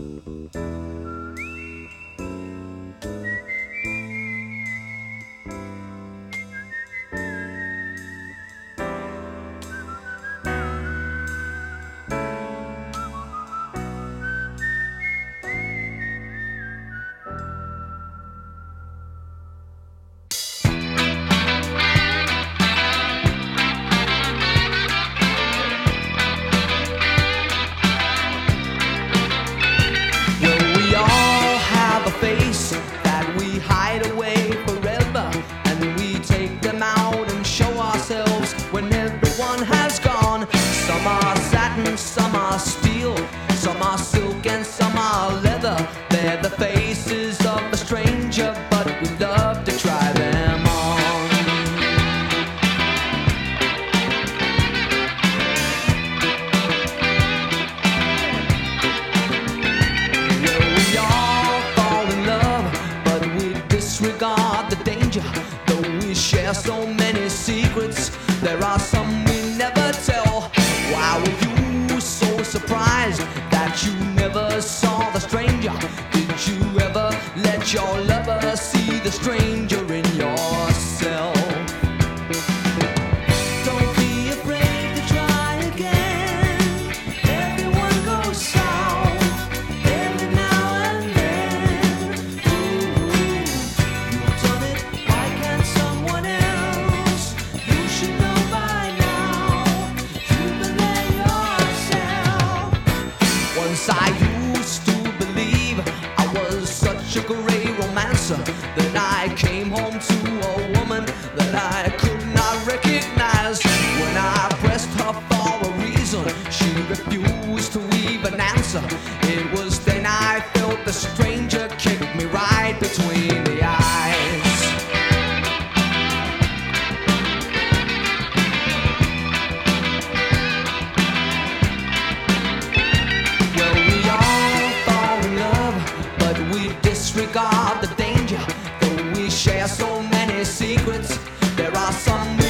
Face that we hide away forever, and we take them out and show ourselves when everyone has gone. Some are satin, some are steel, some are silk and some are leather. They're the faces of a stranger, but we love to try them on. Disregard the danger, though we share so many secrets. There are some we never tell. Why were you so surprised that you never saw the stranger? Did you ever let your lover see the stranger in yourself? Don't be afraid to try again. Everyone goes south every now and then. You've done it, why can't someone else? You should know by now. You've been there yourself. Once I used to believe I was such a great romancer that I came home to a woman that I could not recognize. When I pressed her for a reason, she refused to even answer. It was then I felt the stranger kick me right between the eyes. Well, we all fall in love, but we disregard the danger. Though we share so many secrets, there are some we